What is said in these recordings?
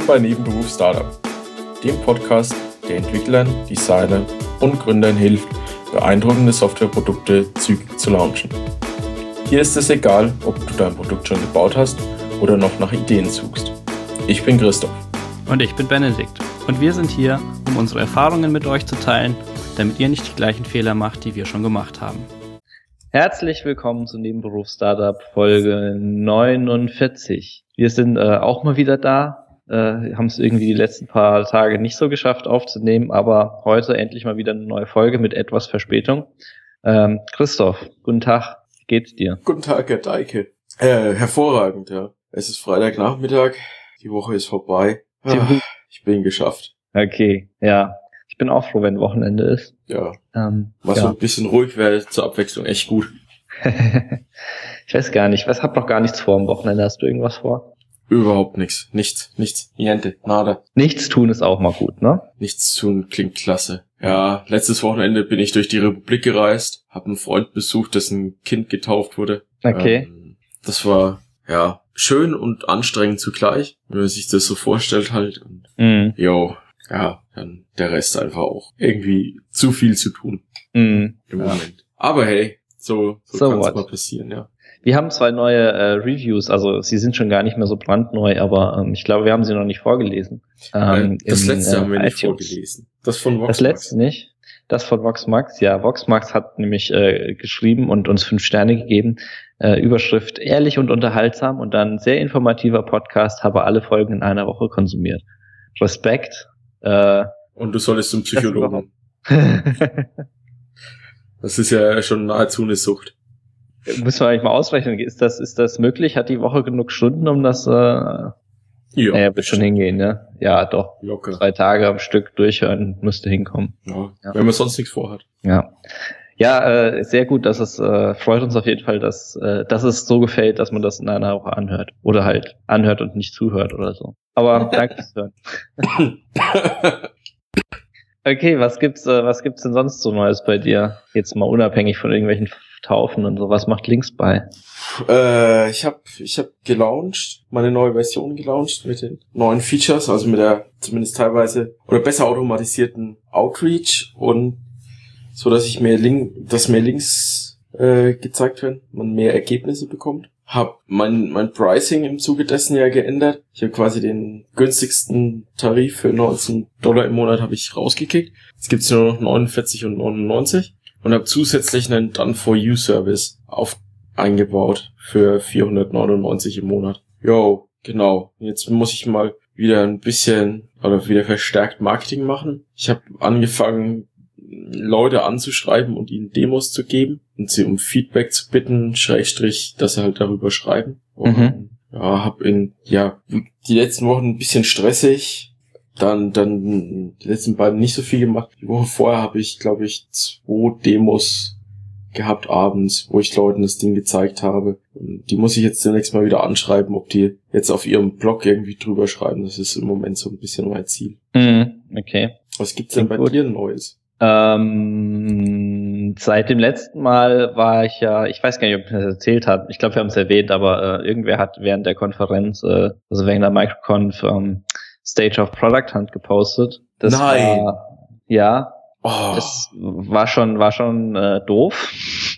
Willkommen bei Nebenberuf Startup, dem Podcast, der Entwicklern, Designern und Gründern hilft, beeindruckende Softwareprodukte zügig zu launchen. Hier ist es egal, ob du dein Produkt schon gebaut hast oder noch nach Ideen suchst. Ich bin Christoph. Und ich bin Benedikt. Und wir sind hier, um unsere Erfahrungen mit euch zu teilen, damit ihr nicht die gleichen Fehler macht, die wir schon gemacht haben. Herzlich willkommen zu Nebenberuf Startup Folge 49. Wir sind auch mal wieder da, haben es irgendwie die letzten paar Tage nicht so geschafft aufzunehmen, aber heute endlich mal wieder eine neue Folge mit etwas Verspätung. Christoph, guten Tag, wie geht's dir? Guten Tag, Herr Deike. Hervorragend, ja. Es ist Freitagnachmittag, die Woche ist vorbei. Ich bin geschafft. Okay, ja. Ich bin auch froh, wenn Wochenende ist. Ja. So ein bisschen ruhig wäre zur Abwechslung echt gut. Ich weiß gar nicht. Was hab noch gar nichts vor am Wochenende? Hast du irgendwas vor? Überhaupt nichts. Nichts. Niente. Nada. Nichts tun ist auch mal gut, ne? Nichts tun klingt klasse. Ja, letztes Wochenende bin ich durch die Republik gereist, hab einen Freund besucht, dessen Kind getauft wurde. Okay. Das war, ja, schön und anstrengend zugleich, wenn man sich das so vorstellt halt. Und ja, dann der Rest einfach auch irgendwie zu viel zu tun im Moment. Aber hey, so kann es mal passieren, ja. Wir haben 2 neue Reviews, also sie sind schon gar nicht mehr so brandneu, aber ich glaube, wir haben sie noch nicht vorgelesen. Das letzte haben wir nicht vorgelesen. Das von VoxMax. Das letzte nicht? Das von VoxMax, ja. VoxMax hat nämlich geschrieben und uns 5 Sterne gegeben. Überschrift: ehrlich und unterhaltsam und dann sehr informativer Podcast, habe alle Folgen in einer Woche konsumiert. Respekt. Und du solltest zum Psychologen. Das ist ja schon nahezu eine Sucht. Müssen wir eigentlich mal ausrechnen. Ist das möglich? Hat die Woche genug Stunden, um das ja, wird schon hingehen, ne? Ja, doch. Locker. 3 Tage am Stück durchhören müsste hinkommen. Ja. Wenn man sonst nichts vorhat. Ja. Ja, sehr gut, dass es freut uns auf jeden Fall, dass es so gefällt, dass man das in einer Woche anhört. Oder halt anhört und nicht zuhört oder so. Aber danke fürs Hören. Okay, was gibt's denn sonst so Neues bei dir? Jetzt mal unabhängig von irgendwelchen Taufen und so. Was macht Links bei? Ich hab gelauncht, meine neue Version gelauncht mit den neuen Features, also mit der zumindest teilweise oder besser automatisierten Outreach und so, dass mehr Links gezeigt werden, man mehr Ergebnisse bekommt. Hab mein Pricing im Zuge dessen ja geändert. Ich habe quasi den günstigsten Tarif für $19 im Monat habe ich rausgekickt. Jetzt gibt's nur noch 49 und 99 und habe zusätzlich einen Done-for-You-Service eingebaut für 499 im Monat. Jo, genau. Jetzt muss ich mal wieder ein bisschen oder wieder verstärkt Marketing machen. Ich habe angefangen, Leute anzuschreiben und ihnen Demos zu geben und sie um Feedback zu bitten, / dass sie halt darüber schreiben. Und hab die letzten Wochen ein bisschen stressig, dann die letzten beiden nicht so viel gemacht. Die Woche vorher habe ich, glaube ich, 2 Demos gehabt abends, wo ich Leuten das Ding gezeigt habe. Und die muss ich jetzt demnächst mal wieder anschreiben, ob die jetzt auf ihrem Blog irgendwie drüber schreiben. Das ist im Moment so ein bisschen mein Ziel. Okay. Was gibt's denn bei dir Neues? Seit dem letzten Mal war ich ich weiß gar nicht, ob ich das erzählt habe. Ich glaube, wir haben es erwähnt, aber irgendwer hat während der Konferenz, also während der MicroConf, Stage of Product Hunt gepostet. Nein! Das war schon doof.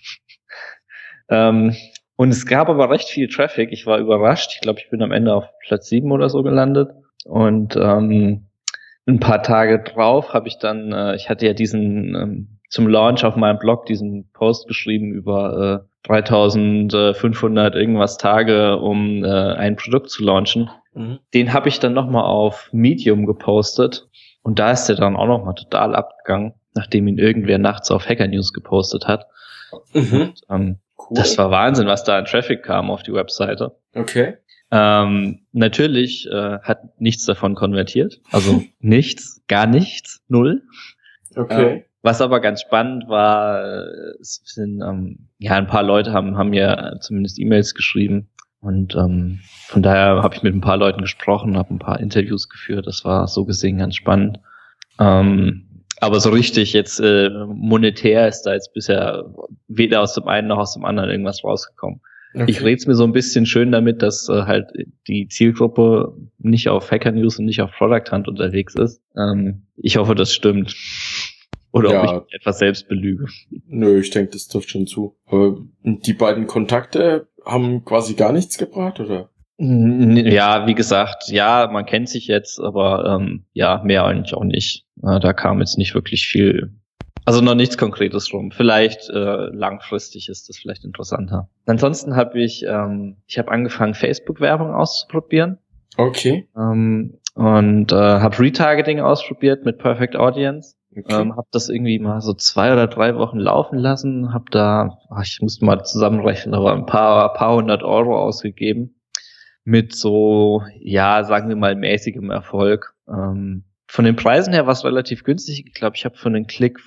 Und es gab aber recht viel Traffic. Ich war überrascht. Ich glaube, ich bin am Ende auf Platz 7 oder so gelandet. Und ein paar Tage drauf habe ich dann, ich hatte ja diesen zum Launch auf meinem Blog diesen Post geschrieben über 3500 irgendwas Tage, um ein Produkt zu launchen. Den habe ich dann nochmal auf Medium gepostet und da ist der dann auch nochmal total abgegangen, nachdem ihn irgendwer nachts auf Hacker News gepostet hat. Und, cool. Das war Wahnsinn, was da an Traffic kam auf die Webseite. Okay. Natürlich hat nichts davon konvertiert, also nichts, gar nichts, 0. Okay. Was aber ganz spannend war, es sind ein paar Leute haben mir zumindest E-Mails geschrieben und von daher habe ich mit ein paar Leuten gesprochen, habe ein paar Interviews geführt. Das war so gesehen ganz spannend. Aber so richtig jetzt monetär ist da jetzt bisher weder aus dem einen noch aus dem anderen irgendwas rausgekommen. Okay. Ich rede es mir so ein bisschen schön damit, dass halt die Zielgruppe nicht auf Hacker News und nicht auf Product Hunt unterwegs ist. Ich hoffe, das stimmt. Oder ob ich mich etwas selbst belüge. Nö, ich denke, das trifft schon zu. Aber die beiden Kontakte haben quasi gar nichts gebracht, oder? Ja, wie gesagt, ja, man kennt sich jetzt, aber ja, mehr eigentlich auch nicht. Da kam jetzt nicht wirklich viel, also noch nichts Konkretes rum. Vielleicht langfristig ist das vielleicht interessanter. Ansonsten habe ich habe angefangen, Facebook-Werbung auszuprobieren. Okay. Und habe Retargeting ausprobiert mit Perfect Audience. Okay. Habe das irgendwie mal so 2 oder 3 Wochen laufen lassen. Habe da, ich musste mal zusammenrechnen, aber ein paar 100 Euro ausgegeben. Mit so, ja, sagen wir mal, mäßigem Erfolg. Von den Preisen her war es relativ günstig. Ich glaube, ich habe für einen Klick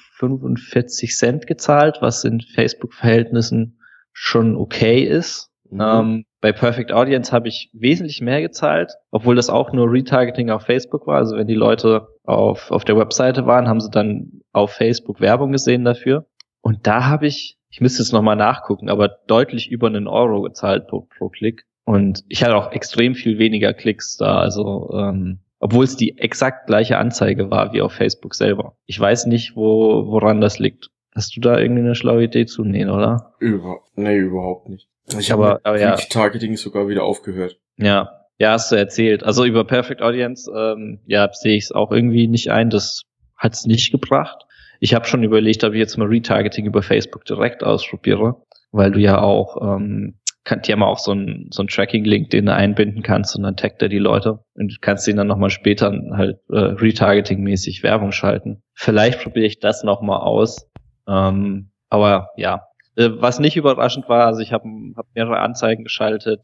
45 Cent gezahlt, was in Facebook-Verhältnissen schon okay ist. Bei Perfect Audience habe ich wesentlich mehr gezahlt, obwohl das auch nur Retargeting auf Facebook war. Also wenn die Leute auf der Webseite waren, haben sie dann auf Facebook Werbung gesehen dafür. Und da habe ich müsste jetzt nochmal nachgucken, aber deutlich über einen Euro gezahlt pro Klick. Und ich hatte auch extrem viel weniger Klicks da, also obwohl es die exakt gleiche Anzeige war wie auf Facebook selber. Ich weiß nicht, woran das liegt. Hast du da irgendwie eine schlaue Idee zu? Nee, oder? Nee, überhaupt nicht. Ich habe mit Retargeting sogar wieder aufgehört. Ja, hast du erzählt. Also über Perfect Audience, sehe ich es auch irgendwie nicht ein. Das hat es nicht gebracht. Ich habe schon überlegt, ob ich jetzt mal Retargeting über Facebook direkt ausprobiere, weil du ja auch die haben auch so einen Tracking-Link, den du einbinden kannst und dann taggt er die Leute und du kannst denen dann nochmal später halt Retargeting-mäßig Werbung schalten. Vielleicht probiere ich das nochmal aus. Aber ja, was nicht überraschend war, also ich habe mehrere Anzeigen geschaltet.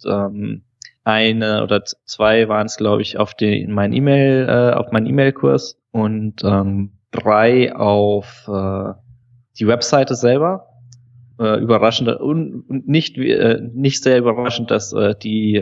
Eine oder 2 waren es, glaube ich, auf meinen E-Mail-Kurs und 3 auf die Webseite selber. Überraschend und nicht sehr überraschend, dass die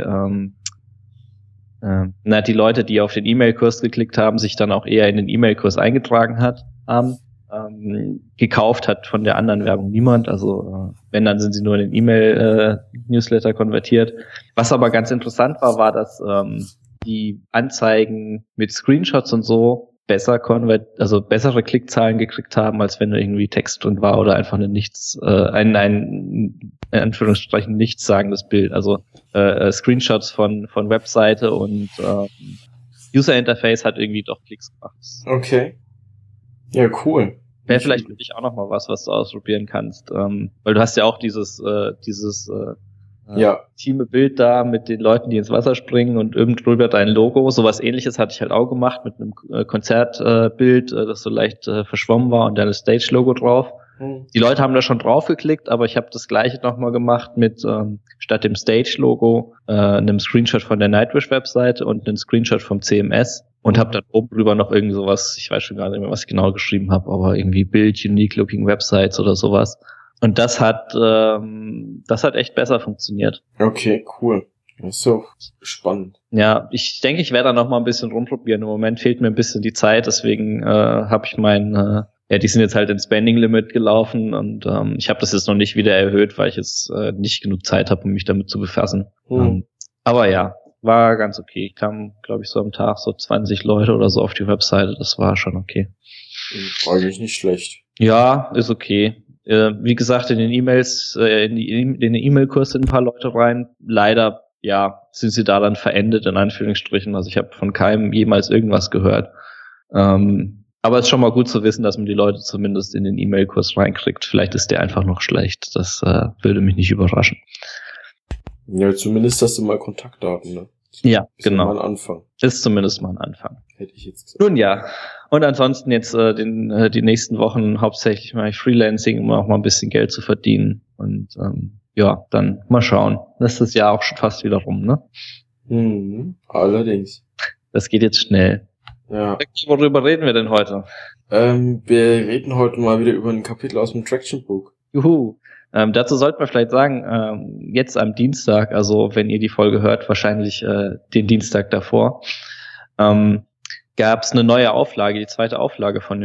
Leute, die auf den E-Mail-Kurs geklickt haben, sich dann auch eher in den E-Mail-Kurs eingetragen haben. Gekauft hat von der anderen Werbung niemand, also wenn, dann sind sie nur in den E-Mail-Newsletter konvertiert. Was aber ganz interessant war, dass die Anzeigen mit Screenshots und so bessere Klickzahlen gekriegt haben, als wenn da irgendwie Text drin war oder einfach ein in Anführungsstrichen nichtssagendes Bild. Also Screenshots von Webseite und User Interface hat irgendwie doch Klicks gemacht. Okay. Ja, cool. Wäre vielleicht für dich auch noch mal was du ausprobieren kannst, weil du hast ja auch dieses intime Bild da mit den Leuten, die ins Wasser springen und oben drüber dein Logo. Sowas Ähnliches hatte ich halt auch gemacht mit einem Konzertbild, das so leicht verschwommen war und dann das Stage-Logo drauf. Die Leute haben da schon drauf geklickt, aber ich habe das Gleiche nochmal gemacht mit statt dem Stage-Logo einem Screenshot von der Nightwish-Webseite und einem Screenshot vom CMS und habe dann oben drüber noch irgend sowas, ich weiß schon gar nicht mehr, was ich genau geschrieben habe, aber irgendwie Build Unique Looking Websites oder sowas. Und das hat echt besser funktioniert. Okay, cool. Das ist so spannend. Ja, ich denke, ich werde da noch mal ein bisschen rumprobieren. Im Moment fehlt mir ein bisschen die Zeit, deswegen habe ich die sind jetzt halt ins Spending Limit gelaufen und ich habe das jetzt noch nicht wieder erhöht, weil ich jetzt nicht genug Zeit habe, um mich damit zu befassen. Aber ja, war ganz okay. Kam, glaube ich, so am Tag so 20 Leute oder so auf die Webseite. Das war schon okay. Eigentlich nicht schlecht. Ja, ist okay. Wie gesagt, in den E-Mails, in den E-Mail-Kurs sind ein paar Leute rein. Leider, ja, sind sie da dann verendet, in Anführungsstrichen. Also ich habe von keinem jemals irgendwas gehört. Aber es ist schon mal gut zu wissen, dass man die Leute zumindest in den E-Mail-Kurs reinkriegt. Vielleicht ist der einfach noch schlecht. Das würde mich nicht überraschen. Ja, zumindest hast du mal Kontaktdaten, ne? Ja, genau. Mal ein Anfang. Ist zumindest mal ein Anfang. Hätte ich jetzt gesagt. Nun ja. Und ansonsten jetzt die nächsten Wochen hauptsächlich mache ich Freelancing, um auch mal ein bisschen Geld zu verdienen. Und dann mal schauen. Das ist das Jahr auch schon fast wieder rum, ne? Allerdings. Das geht jetzt schnell. Ja. Worüber reden wir denn heute? Wir reden heute mal wieder über ein Kapitel aus dem Traction Book. Juhu. Dazu sollten wir vielleicht sagen, jetzt am Dienstag, also wenn ihr die Folge hört, wahrscheinlich den Dienstag davor, gab es eine neue Auflage, die 2. Auflage von dem Buch.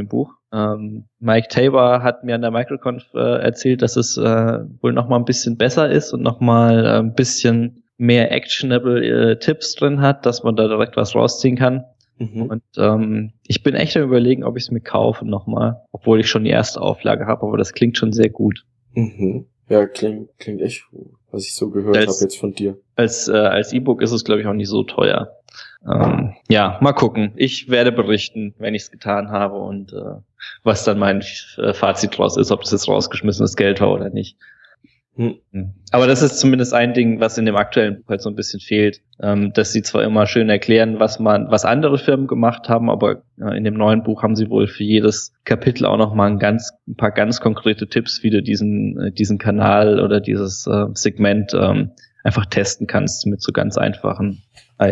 Mike Tabor hat mir an der Microconf erzählt, dass es wohl noch mal ein bisschen besser ist und noch mal ein bisschen mehr actionable Tipps drin hat, dass man da direkt was rausziehen kann. Und ich bin echt am Überlegen, ob ich es mir kaufe nochmal, obwohl ich schon die erste Auflage habe, aber das klingt schon sehr gut. Ja, klingt echt gut, was ich so gehört habe jetzt von dir. Als E-Book ist es, glaube ich, auch nicht so teuer. Ja, mal gucken. Ich werde berichten, wenn ich es getan habe und was dann mein Fazit draus ist, ob das jetzt rausgeschmissenes Geld war oder nicht. Aber das ist zumindest ein Ding, was in dem aktuellen Buch halt so ein bisschen fehlt, dass sie zwar immer schön erklären, was andere Firmen gemacht haben, aber in dem neuen Buch haben sie wohl für jedes Kapitel auch noch mal ein paar ganz konkrete Tipps, wie du diesen Kanal oder dieses Segment einfach testen kannst mit so ganz einfachen,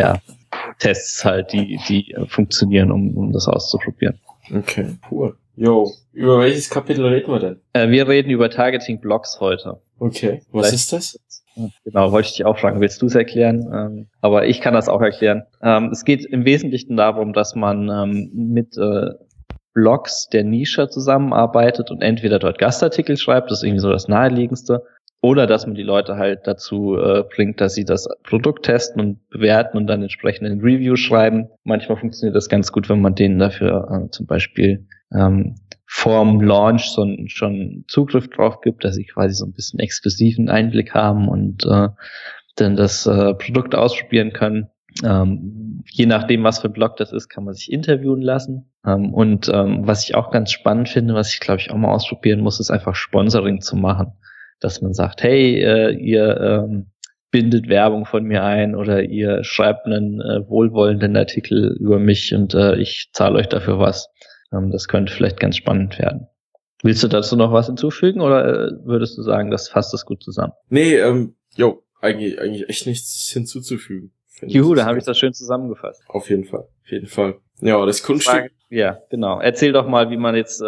Tests halt, die funktionieren, um das auszuprobieren. Okay, cool. Jo, über welches Kapitel reden wir denn? Wir reden über Targeting Blogs heute. Okay, was ist das? Genau, wollte ich dich auch fragen, willst du es erklären? Aber ich kann das auch erklären. Es geht im Wesentlichen darum, dass man mit Blogs der Nische zusammenarbeitet und entweder dort Gastartikel schreibt, das ist irgendwie so das Naheliegendste, oder dass man die Leute halt dazu bringt, dass sie das Produkt testen und bewerten und dann entsprechend ein Review schreiben. Manchmal funktioniert das ganz gut, wenn man denen dafür zum Beispiel vorm Launch schon Zugriff drauf gibt, dass sie quasi so ein bisschen exklusiven Einblick haben und dann das Produkt ausprobieren können. Je nachdem, was für ein Blog das ist, kann man sich interviewen lassen. Und was ich auch ganz spannend finde, was ich glaube ich auch mal ausprobieren muss, ist einfach Sponsoring zu machen. Dass man sagt, hey, ihr bindet Werbung von mir ein oder ihr schreibt einen wohlwollenden Artikel über mich und ich zahle euch dafür was. Das könnte vielleicht ganz spannend werden. Willst du dazu noch was hinzufügen oder würdest du sagen, das fasst das gut zusammen? Nee, eigentlich echt nichts hinzuzufügen. Juhu, da habe ich das schön zusammengefasst. Auf jeden Fall. Ja, das Kunststück. Ja, genau. Erzähl doch mal, wie man jetzt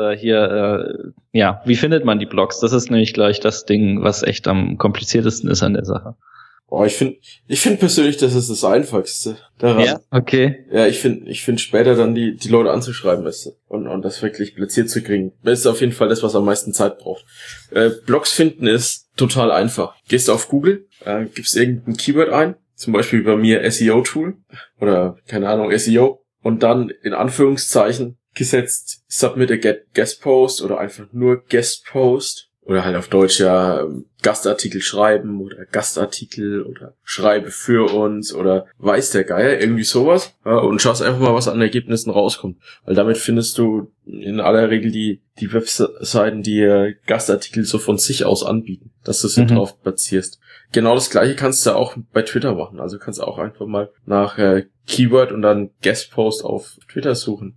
wie findet man die Blogs? Das ist nämlich gleich das Ding, was echt am kompliziertesten ist an der Sache. Ich finde persönlich, das ist das Einfachste daran. Ja, okay. Ja, ich finde später dann die Leute anzuschreiben ist und das wirklich platziert zu kriegen. Das ist auf jeden Fall das, was am meisten Zeit braucht. Blogs finden ist total einfach. Gehst auf Google, gibst irgendein Keyword ein, zum Beispiel bei mir SEO-Tool oder keine Ahnung, SEO und dann in Anführungszeichen gesetzt Submit a Guest Post oder einfach nur Guest Post. Oder halt auf Deutsch Gastartikel schreiben oder Gastartikel oder schreibe für uns oder weiß der Geier, irgendwie sowas. Ja, und schaust einfach mal, was an Ergebnissen rauskommt. Weil damit findest du in aller Regel die Webseiten, die Gastartikel so von sich aus anbieten, dass du sie drauf platzierst. Genau das gleiche kannst du auch bei Twitter machen. Also kannst du auch einfach mal nach Keyword und dann Guest Post auf Twitter suchen.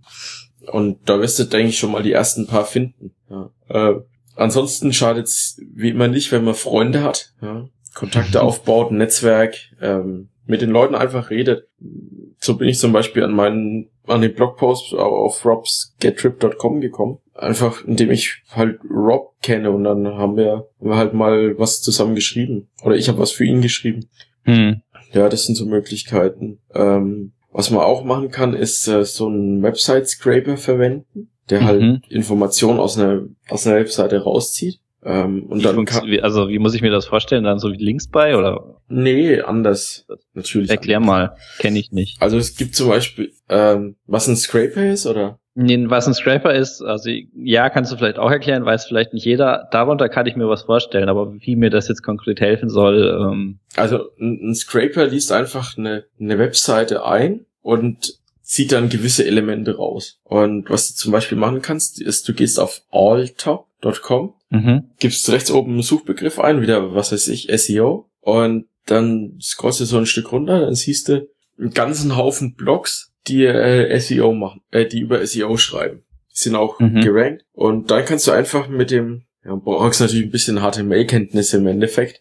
Und da wirst du, denke ich, schon mal die ersten paar finden. Ja. Ansonsten schadet's wie immer nicht, wenn man Freunde hat, ja, Kontakte aufbaut, ein Netzwerk, mit den Leuten einfach redet. So bin ich zum Beispiel an den Blogpost auf robsgettrip.com gekommen. Einfach, indem ich halt Rob kenne und dann haben wir halt mal was zusammen geschrieben. Oder ich habe was für ihn geschrieben. Ja, das sind so Möglichkeiten. Was man auch machen kann, ist so einen Website-Scraper verwenden, der halt Informationen aus einer Webseite rauszieht. Und dann wie muss ich mir das vorstellen? Dann so wie Links bei oder? Nee, anders. Natürlich. Erklär mal. Kenne ich nicht. Also es gibt zum Beispiel, was ein Scraper ist, oder? Nee, was ein Scraper ist, also ja, kannst du vielleicht auch erklären, weiß vielleicht nicht jeder. Darunter kann ich mir was vorstellen, aber wie mir das jetzt konkret helfen soll. Also ein Scraper liest einfach eine Webseite ein und zieht dann gewisse Elemente raus. Und was du zum Beispiel machen kannst, ist, du gehst auf alltop.com, gibst rechts oben einen Suchbegriff ein, wieder, was weiß ich, SEO, und dann scrollst du so ein Stück runter, dann siehst du einen ganzen Haufen Blogs, die SEO machen, die über SEO schreiben. Die sind auch gerankt. Und dann kannst du einfach mit dem, brauchst natürlich ein bisschen HTML-Kenntnisse im Endeffekt,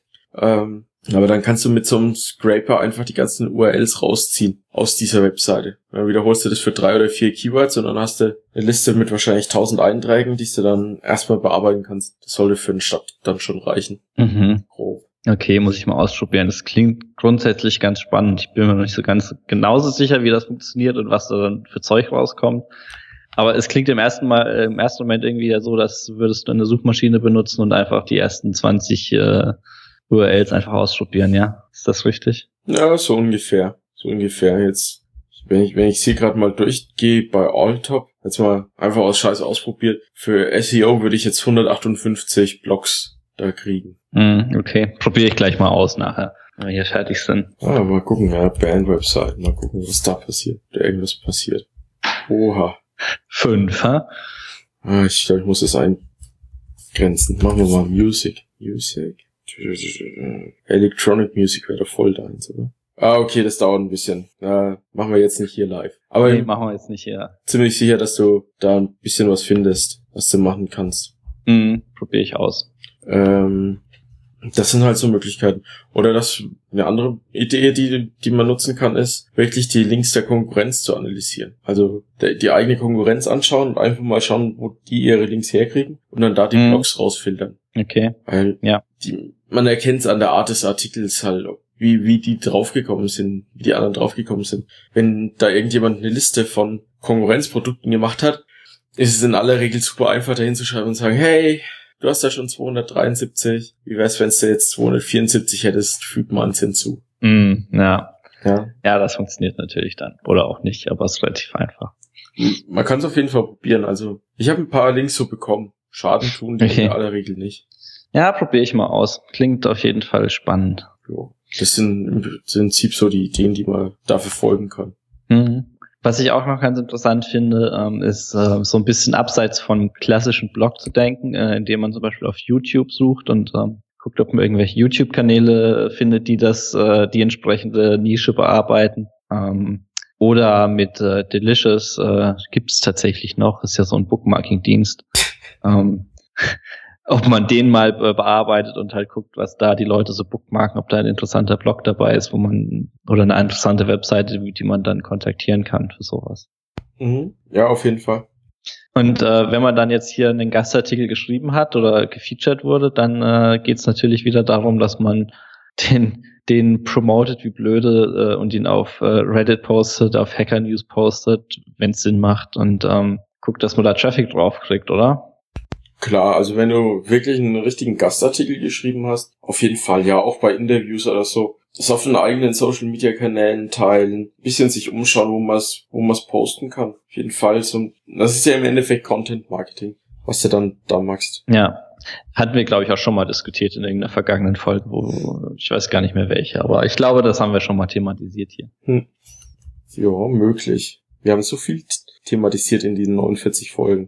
aber dann kannst du mit so einem Scraper einfach die ganzen URLs rausziehen aus dieser Webseite. Dann wiederholst du das für 3 oder 4 Keywords und dann hast du eine Liste mit wahrscheinlich 1000 Einträgen, die du dann erstmal bearbeiten kannst. Das sollte für einen Start dann schon reichen. Grob. Okay, muss ich mal ausprobieren. Das klingt grundsätzlich ganz spannend. Ich bin mir noch nicht so ganz genauso sicher, wie das funktioniert und was da dann für Zeug rauskommt. Aber es klingt im ersten Moment irgendwie ja so, dass würdest du eine Suchmaschine benutzen und einfach die ersten 20 URLs einfach ausprobieren, ja? Ist das richtig? Ja, so ungefähr. Jetzt, wenn ich hier gerade mal durchgehe bei Alltop, jetzt mal einfach aus Scheiß ausprobiert, für SEO würde ich jetzt 158 Blogs da kriegen. Okay, probiere ich gleich mal aus nachher, wenn wir hier fertig sind. Mal gucken, ja, Band-Website, mal gucken, was da passiert. Oder irgendwas passiert. Oha. 5, ha? Ich glaube, ich muss es eingrenzen. Machen wir mal Music. Electronic Music wäre doch voll deins, oder? Okay, das dauert ein bisschen. Machen wir jetzt nicht hier live. Aber nee, machen wir jetzt nicht hier. Ziemlich sicher, dass du da ein bisschen was findest, was du machen kannst. Probiere ich aus. Das sind halt so Möglichkeiten. Oder eine andere Idee, die man nutzen kann, ist, wirklich die Links der Konkurrenz zu analysieren. Also die eigene Konkurrenz anschauen und einfach mal schauen, wo die ihre Links herkriegen und dann da die Blogs rausfiltern. Okay. Weil man erkennt es an der Art des Artikels halt, wie die draufgekommen sind, wie die anderen draufgekommen sind. Wenn da irgendjemand eine Liste von Konkurrenzprodukten gemacht hat, ist es in aller Regel super einfach, da hinzuschreiben und sagen, hey, du hast ja schon 273. Wie wär's, wenn du jetzt 274 hättest? Füg mal eins hinzu. Ja, das funktioniert natürlich dann. Oder auch nicht, aber es ist relativ einfach. Man kann es auf jeden Fall probieren. Also, ich habe ein paar Links so bekommen. Schaden tun die in aller Regel nicht. Ja, probiere ich mal aus. Klingt auf jeden Fall spannend. Jo. Das sind im Prinzip so die Ideen, die man da verfolgen kann. Was ich auch noch ganz interessant finde, ist so ein bisschen abseits von klassischen Blog zu denken, indem man zum Beispiel auf YouTube sucht und guckt, ob man irgendwelche YouTube-Kanäle findet, die die entsprechende Nische bearbeiten. Oder mit Delicious gibt's tatsächlich noch, ist ja so ein Bookmarking-Dienst. Ob man den mal bearbeitet und halt guckt, was da die Leute so bookmarken, ob da ein interessanter Blog dabei ist, oder eine interessante Webseite, die man dann kontaktieren kann für sowas. Ja, auf jeden Fall. Und wenn man dann jetzt hier einen Gastartikel geschrieben hat oder gefeatured wurde, dann geht's natürlich wieder darum, dass man den promotet wie blöde und ihn auf Reddit postet, auf Hacker News postet, wenn es Sinn macht und guckt, dass man da Traffic drauf kriegt, oder? Klar, also wenn du wirklich einen richtigen Gastartikel geschrieben hast, auf jeden Fall, ja, auch bei Interviews oder so, das auf den eigenen Social-Media-Kanälen teilen, bisschen sich umschauen, wo man es posten kann. Auf jeden Fall, das ist ja im Endeffekt Content-Marketing, was du dann da machst. Ja, hatten wir, glaube ich, auch schon mal diskutiert in irgendeiner vergangenen Folge, wo ich weiß gar nicht mehr welche, aber ich glaube, das haben wir schon mal thematisiert hier. Ja, möglich. Wir haben so viel thematisiert in diesen 49 Folgen.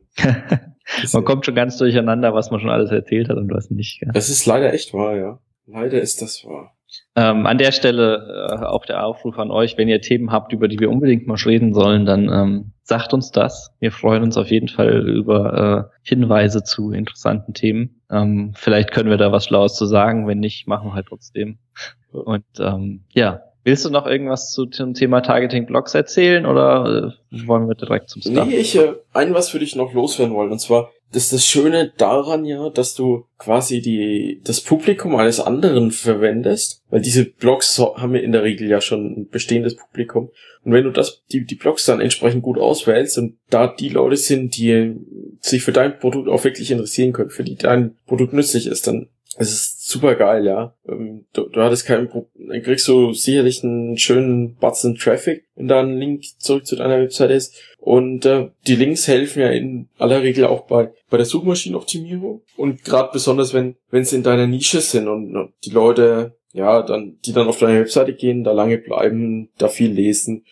Man kommt schon ganz durcheinander, was man schon alles erzählt hat und was nicht. Gell? Das ist leider echt wahr, ja. Leider ist das wahr. An der Stelle auch der Aufruf an euch, wenn ihr Themen habt, über die wir unbedingt mal reden sollen, dann sagt uns das. Wir freuen uns auf jeden Fall über Hinweise zu interessanten Themen. Vielleicht können wir da was Schlaues zu sagen, wenn nicht, machen wir halt trotzdem. Und willst du noch irgendwas zum Thema Targeting-Blogs erzählen oder wollen wir direkt zum Start? Nee, was würde ich noch loswerden wollen. Und zwar, das ist das Schöne daran ja, dass du quasi das Publikum eines anderen verwendest, weil diese Blogs haben ja in der Regel ja schon ein bestehendes Publikum. Und wenn du die Blogs dann entsprechend gut auswählst und da die Leute sind, die sich für dein Produkt auch wirklich interessieren können, für die dein Produkt nützlich ist, dann es ist super geil, ja. Du hattest kein Problem, dann kriegst du sicherlich einen schönen Batzen Traffic, wenn da ein Link zurück zu deiner Website ist. Und die Links helfen ja in aller Regel auch bei der Suchmaschinenoptimierung. Und gerade besonders, wenn es in deiner Nische sind und die Leute, die dann auf deine Webseite gehen, da lange bleiben, da viel lesen,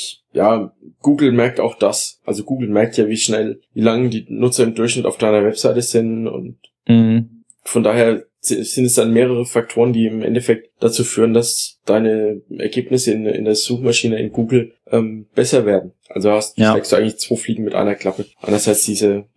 Google merkt auch das. Also Google merkt ja, wie lange die Nutzer im Durchschnitt auf deiner Webseite sind und von daher sind es dann mehrere Faktoren, die im Endeffekt dazu führen, dass deine Ergebnisse in der Suchmaschine in Google besser werden. Also schlägst du eigentlich 2 Fliegen mit einer Klappe. Einerseits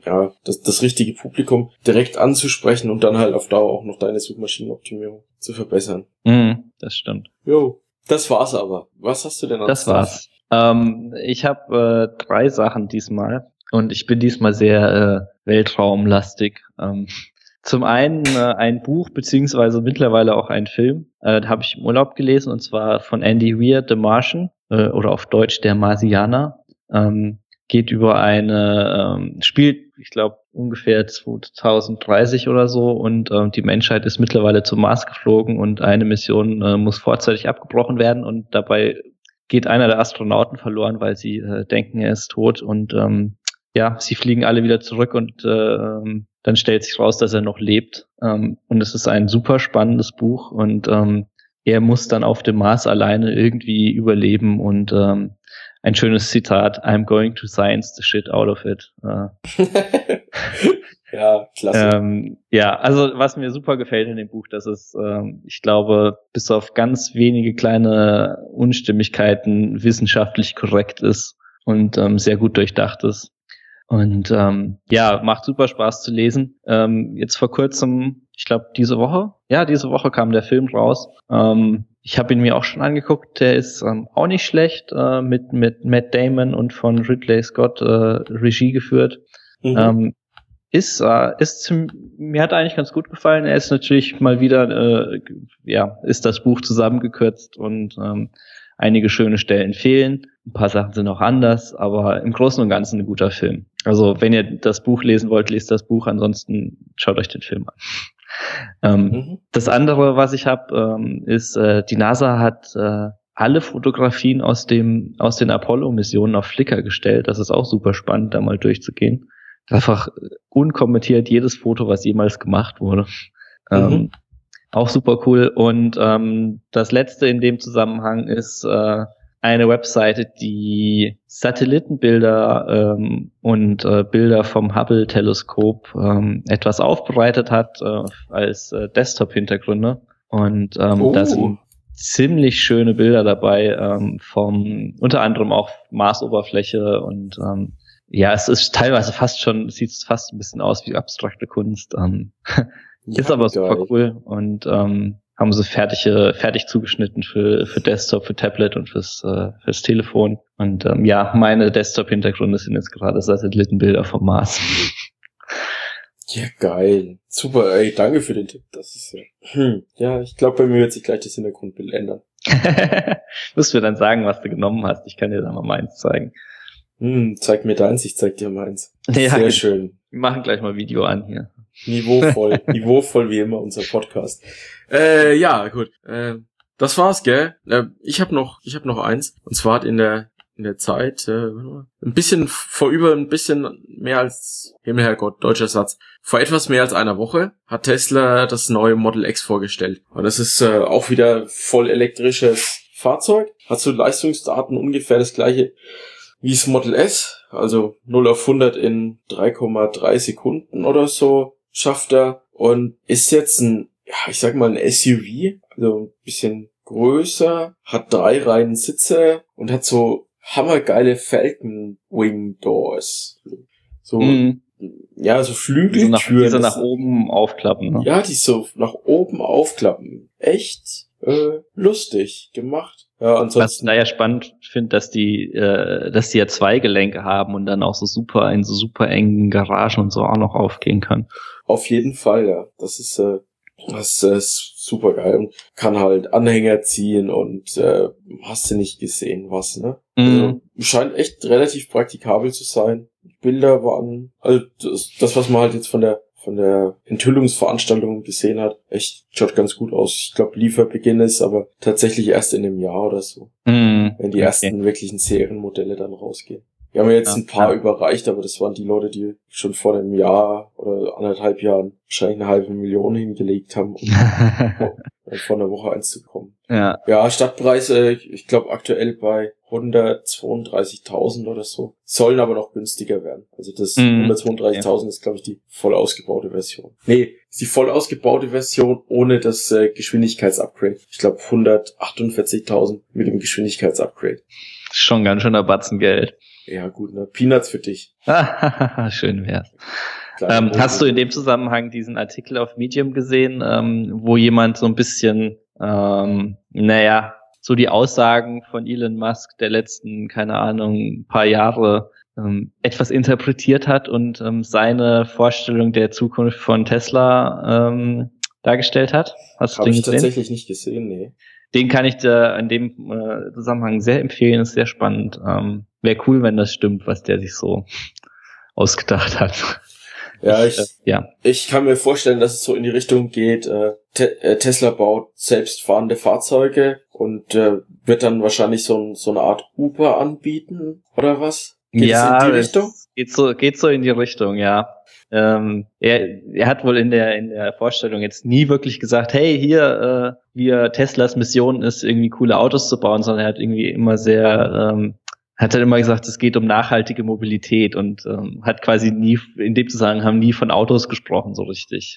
das richtige Publikum direkt anzusprechen und dann halt auf Dauer auch noch deine Suchmaschinenoptimierung zu verbessern. Das stimmt. Jo, das war's aber. Was hast du denn Das war's. Ich habe 3 Sachen diesmal und ich bin diesmal sehr weltraumlastig. Zum einen ein Buch, beziehungsweise mittlerweile auch ein Film, da habe ich im Urlaub gelesen, und zwar von Andy Weir, The Martian, oder auf Deutsch Der Marsianer. geht über spielt, ich glaube, ungefähr 2030 oder so und die Menschheit ist mittlerweile zum Mars geflogen und eine Mission muss vorzeitig abgebrochen werden und dabei geht einer der Astronauten verloren, weil sie denken, er ist tot und sie fliegen alle wieder zurück und dann stellt sich raus, dass er noch lebt. Und es ist ein super spannendes Buch und er muss dann auf dem Mars alleine irgendwie überleben und ein schönes Zitat, I'm going to science the shit out of it. Ja, klasse. Also was mir super gefällt in dem Buch, dass es, ich glaube, bis auf ganz wenige kleine Unstimmigkeiten wissenschaftlich korrekt ist und sehr gut durchdacht ist. Und macht super Spaß zu lesen. Jetzt vor kurzem, ich glaube diese Woche kam der Film raus. Ich habe ihn mir auch schon angeguckt, der ist auch nicht schlecht, mit Matt Damon und von Ridley Scott Regie geführt. Mhm. Mir hat eigentlich ganz gut gefallen. Er ist natürlich mal wieder, ist das Buch zusammengekürzt und einige schöne Stellen fehlen. Ein paar Sachen sind auch anders, aber im Großen und Ganzen ein guter Film. Also wenn ihr das Buch lesen wollt, lest das Buch, ansonsten schaut euch den Film an. Das andere, was ich habe, ist, die NASA hat alle Fotografien aus den Apollo-Missionen auf Flickr gestellt. Das ist auch super spannend, da mal durchzugehen. Einfach unkommentiert jedes Foto, was jemals gemacht wurde. Auch super cool. Und das letzte in dem Zusammenhang ist eine Webseite, die Satellitenbilder und Bilder vom Hubble-Teleskop etwas aufbereitet hat als Desktop-Hintergründe. Und da sind ziemlich schöne Bilder dabei unter anderem auch Marsoberfläche und es ist teilweise sieht es fast ein bisschen aus wie abstrakte Kunst. Ist aber super cool und haben sie fertig zugeschnitten für Desktop, für Tablet und fürs Telefon. Und meine Desktop-Hintergründe sind jetzt gerade Satellitenbilder vom Mars. Ja, geil. Super, ey, danke für den Tipp. Das ist ja, ich glaube, bei mir wird sich gleich das Hintergrundbild ändern. Musst du dann sagen, was du genommen hast. Ich kann dir dann mal meins zeigen. Zeig mir deins, ich zeig dir meins. Ja, sehr schön. Wir machen gleich mal Video an hier. Niveauvoll wie immer unser Podcast. Gut. Das war's, gell? Ich hab noch eins. Und zwar hat in der Zeit, ein bisschen mehr als, Himmel, Herrgott, deutscher Satz. Vor etwas mehr als einer Woche hat Tesla das neue Model X vorgestellt. Und das ist auch wieder voll elektrisches Fahrzeug. Hat so Leistungsdaten ungefähr das gleiche wie das Model S. Also 0 auf 100 in 3,3 Sekunden oder so schafft er. Und ist jetzt ein SUV, also ein bisschen größer, hat 3 Reihen Sitze und hat so hammergeile Falcon Wing Doors. So, so Flügeltüren. Die so nach oben aufklappen, ne? Ja, die so nach oben aufklappen. Echt lustig gemacht. Ja, ansonsten. Was ich da ja spannend finde, dass die ja 2 Gelenke haben und dann auch so super engen Garagen und so auch noch aufgehen kann. Auf jeden Fall, ja. Das ist super geil und kann halt Anhänger ziehen und hast du nicht gesehen was, ne? Also, scheint echt relativ praktikabel zu sein. Bilder waren, also das was man halt jetzt von der Enthüllungsveranstaltung gesehen hat, echt schaut ganz gut aus. Ich glaube, Lieferbeginn ist aber tatsächlich erst in einem Jahr oder so. Wenn die ersten wirklichen Serienmodelle dann rausgehen. Wir haben ja jetzt ein paar überreicht, aber das waren die Leute, die schon vor einem Jahr oder 1,5 Jahren wahrscheinlich 500.000 hingelegt haben, um vor einer Woche eins zu kommen. Ja, Stadtpreise, ich glaube aktuell bei 132.000 oder so. Sollen aber noch günstiger werden. Also das 132.000 ist, glaube ich, die voll ausgebaute Version. Nee, ist die voll ausgebaute Version ohne das Geschwindigkeitsupgrade. Ich glaube 148.000 mit dem Geschwindigkeitsupgrade. Schon ganz schöner Batzen Geld. Ja gut, ne? Peanuts für dich. Schön wär's. Hast du in dem Zusammenhang diesen Artikel auf Medium gesehen, wo jemand so ein bisschen, so die Aussagen von Elon Musk der letzten, keine Ahnung, paar Jahre etwas interpretiert hat und seine Vorstellung der Zukunft von Tesla dargestellt hat. Hast du Habe den ich gesehen? tatsächlich nicht gesehen, nee. Den kann ich dir in dem Zusammenhang sehr empfehlen, ist sehr spannend. Wäre cool, wenn das stimmt, was der sich so ausgedacht hat. Ja, Ja. ich kann mir vorstellen, dass es so in die Richtung geht, Tesla baut selbstfahrende Fahrzeuge und wird dann wahrscheinlich so eine Art Uber anbieten, oder was? Geht es in die Richtung? Geht so in die Richtung, ja. Er hat wohl in der Vorstellung jetzt nie wirklich gesagt, hey, hier, Teslas Mission ist, irgendwie coole Autos zu bauen, sondern er hat irgendwie immer hat halt immer gesagt, es geht um nachhaltige Mobilität und hat quasi in dem Zusammenhang haben nie von Autos gesprochen, so richtig.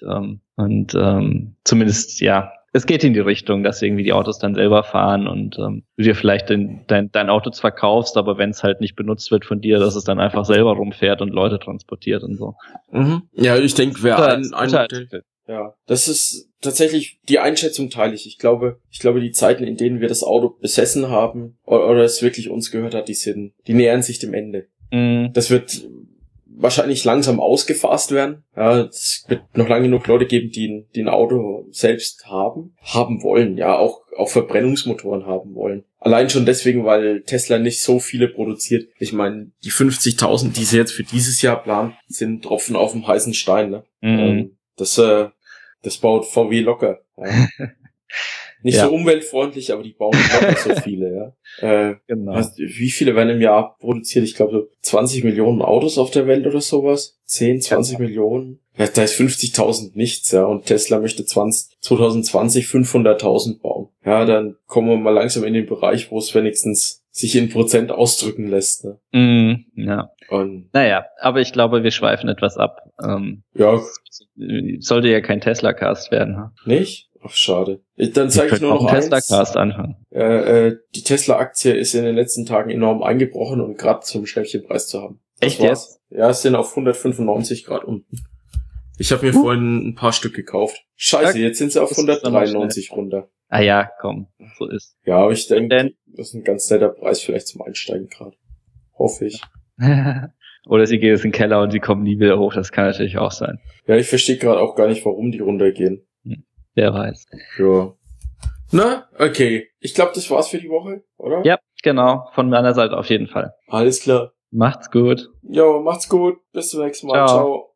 Zumindest, ja, es geht in die Richtung, dass irgendwie die Autos dann selber fahren und du dir vielleicht dein Auto zwar kaufst, aber wenn es halt nicht benutzt wird von dir, dass es dann einfach selber rumfährt und Leute transportiert und so. Mhm. Ja, ich denke, wäre ein Modell. Ja, das ist tatsächlich die Einschätzung teile ich. Ich glaube, die Zeiten, in denen wir das Auto besessen haben oder es wirklich uns gehört hat, die nähern sich dem Ende. Mhm. Das wird wahrscheinlich langsam ausgefasst werden. Ja, es wird noch lange genug Leute geben, die ein Auto selbst haben wollen, ja, auch Verbrennungsmotoren haben wollen. Allein schon deswegen, weil Tesla nicht so viele produziert. Ich meine, die 50.000, die sie jetzt für dieses Jahr planen, sind Tropfen auf dem heißen Stein, ne? Mhm. Das baut VW locker. Ja. Nicht so umweltfreundlich, aber die bauen locker so viele, ja. Genau. Wie viele werden im Jahr produziert? Ich glaube, so 20 Millionen Autos auf der Welt oder sowas. 10, 20 Millionen. Ja, da ist 50.000 nichts, ja. Und Tesla möchte 2020 500.000 bauen. Ja, dann kommen wir mal langsam in den Bereich, wo es wenigstens sich in Prozent ausdrücken lässt, ne? Ja. Und naja, aber ich glaube, wir schweifen etwas ab. ja. Sollte ja kein Tesla-Cast werden. Ha? Nicht? Ach, schade. Dann zeige ich nur noch eins. Tesla-Cast anfangen. Die Tesla-Aktie ist in den letzten Tagen enorm eingebrochen und gerade zum Schnäppchenpreis zu haben. Echt jetzt? Ja, es sind auf 195 Grad unten. Ich habe mir vorhin ein paar Stück gekauft. Scheiße, jetzt sind sie auf 193 runter. Ah ja, komm, so ist. Ja, aber ich denke, das ist ein ganz netter Preis vielleicht zum Einsteigen gerade. Hoffe ich. Oder sie gehen jetzt in den Keller und sie kommen nie wieder hoch, das kann natürlich auch sein. Ja, ich verstehe gerade auch gar nicht, warum die runtergehen. Wer weiß. Ja. Na, okay. Ich glaube, das war's für die Woche, oder? Ja, genau. Von meiner Seite auf jeden Fall. Alles klar. Macht's gut. Jo, macht's gut. Bis zum nächsten Mal. Ciao. Ciao.